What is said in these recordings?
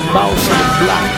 boss on the block.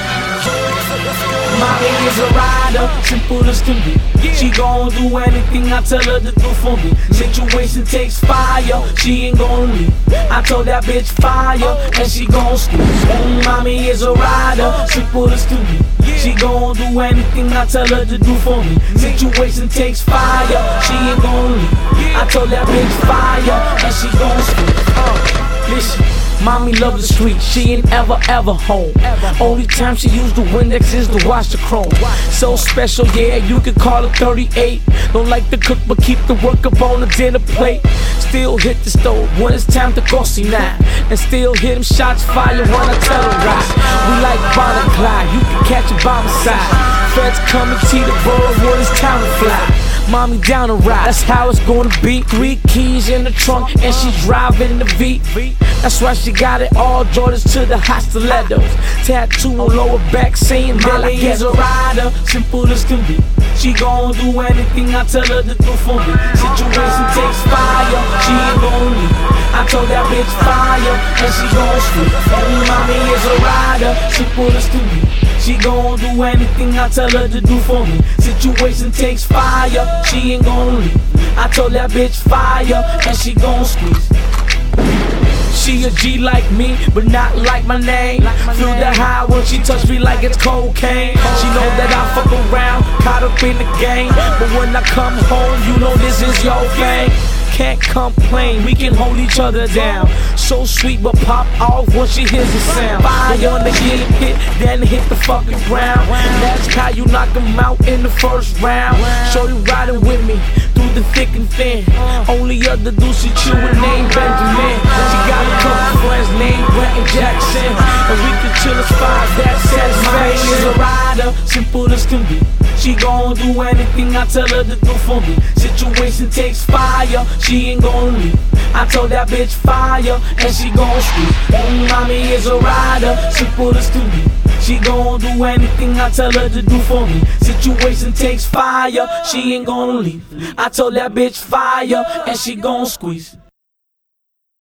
Mommy is a rider, simple as can be. She gon' do anything I tell her to do for me. Situation takes fire, she ain't gon' leave. I told that bitch fire, and she gon' squeeze. Mommy is a rider, simple as can be. She gon' do anything I tell her to do for me. Situation takes fire, she ain't gon' leave. I told that bitch fire, and she gon' squeeze. Listen. Mommy love the street, she ain't ever home. Only time she use the Windex is to wash the chrome. So special, yeah, you can call her 38. Don't like to cook, but keep the work up on the dinner plate. Still hit the stove when it's time to go see now. And still hit them shots fire when I tell her rise. We like Bonnie and Clyde, you can catch a bomb side. Feds come and tee the bird when it's time to fly. Mommy down the ride, that's how it's gonna be. 3 keys in the trunk and she driving the V. That's why she got it all Jordans to the hot stilettos. Tattoo on lower back saying Mommy is a rider, simple as can be. She gon' do anything I tell her to do for me. Situation takes fire, she ain't gon' leave. I told that bitch fire, and she gon' sleep. Mommy is a rider, simple as can be. She gon' do anything I tell her to do for me. Situation takes fire, she ain't gon' leave. I told that bitch fire, and she gon' squeeze. She a G like me, but not like my name. Feel the high when she touch me like it's cocaine. She know that I fuck around, caught up in the game. But when I come home, you know this is your thing. Can't complain, we can hold each other down. So sweet but pop off when she hears the sound. Fire on the get hit, then hit the fucking ground. That's how you knock them out in the first round. Show you riding with me through the thick and thin. Only other dude she chewin' named Benjamin. She got a couple friends named Brent and Jackson, and we can chill as far as that satisfaction. Is a rider, simple as can be. She gon' do anything I tell her to do for me. Situation takes fire, she ain't gon' leave. I told that bitch fire, and she gon' squeeze. Mommy is a rider, simple as can be. She gon' do anything I tell her to do for me. Situation takes fire, she ain't gon' leave. I told that bitch fire, and she gon' squeeze.